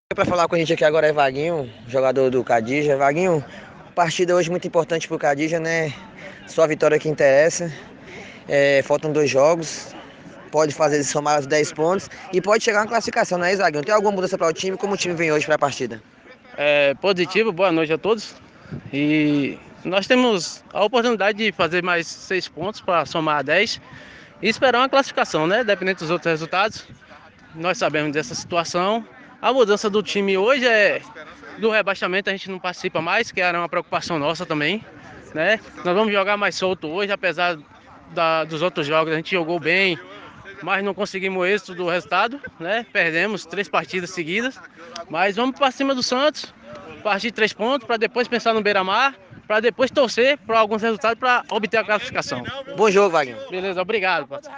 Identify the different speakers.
Speaker 1: Para falar com a gente aqui agora é Vaguinho, jogador do Cadija. Vaguinho, partida hoje muito importante pro Cadija, né? Só a vitória que interessa. Faltam 2 jogos. Pode fazer somar os 10 pontos e pode chegar uma classificação, não é, Zaguinho? Tem alguma mudança para o time? Como o time vem hoje para a partida?
Speaker 2: Positivo, boa noite a todos. E nós temos a oportunidade de fazer mais 6 pontos para somar a 10 e esperar uma classificação, né? Dependendo dos outros resultados. Nós sabemos dessa situação. A mudança do time hoje é do rebaixamento, a gente não participa mais, que era uma preocupação nossa também, né? Nós vamos jogar mais solto hoje, apesar dos outros jogos, a gente jogou bem, mas não conseguimos êxito do resultado, né? Perdemos 3 partidas seguidas, mas vamos para cima do Santos, partir 3 pontos para depois pensar no Beira-Mar, para depois torcer para alguns resultados para obter a classificação.
Speaker 1: Bom jogo, Vaguinho.
Speaker 2: Beleza, obrigado.